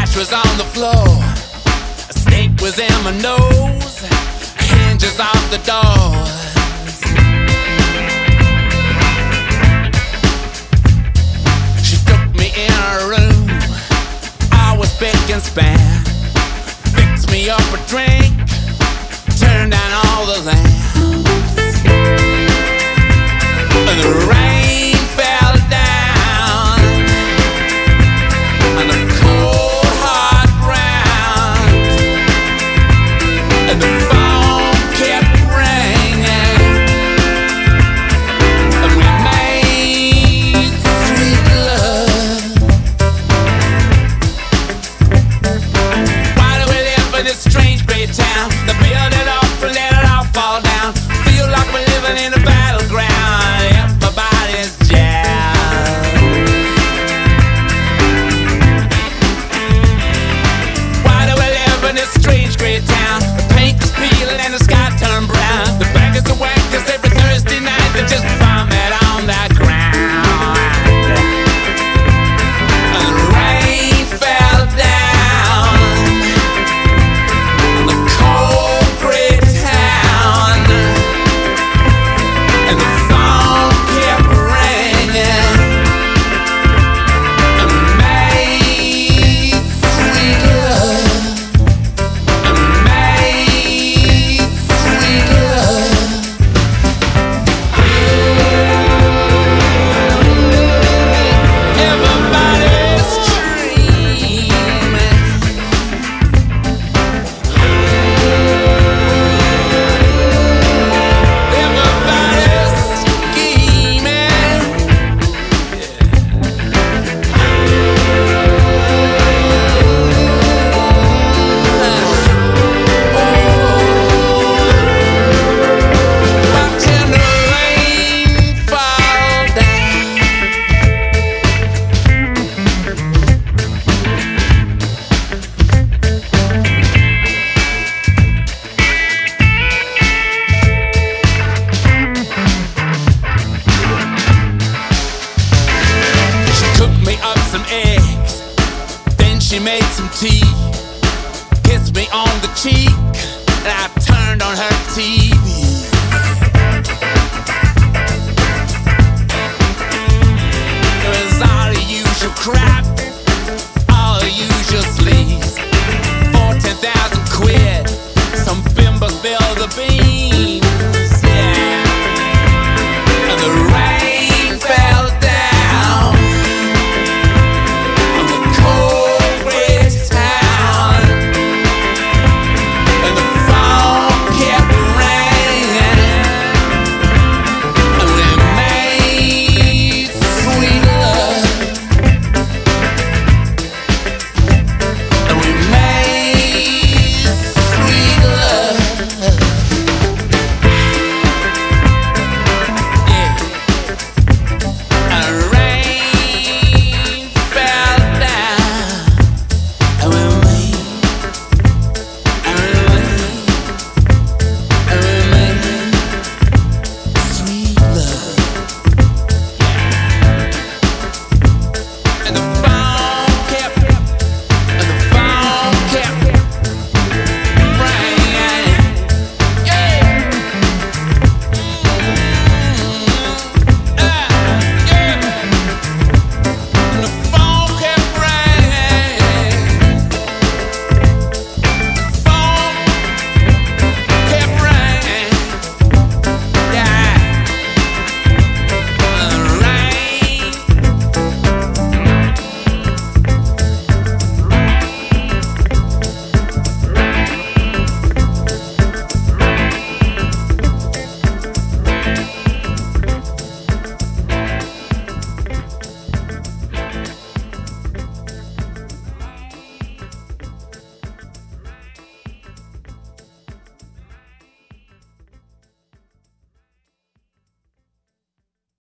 was on the floor, a snake was in my nose, hinges off the doors. She took me in her room, I was big and span, fixed me up a drink, turned down all the lamps, and the rain fell down on the cold hard ground, and the phone kept ringing, and we made sweet love. Why do we live in this strange great town? The build it up and let it all fall down. Feel like we're living in a battleground. Everybody's jazzed. Why do we live in this strange great town? The paint is peeling and the sky turned brown. The bankers are wankers every Thursday night. They just vomit on that ground. And the rain fell down on the cold great town, and the phone kept ringing, and we made sweet love, and we made sweet love. Everybody's dreaming. Everybody's scheming. Watching the rain fall down. She cooked me up some eggs, then she made some tea, kissed me on the cheek, and I turned on her TV. It was all the usual crap, all the usual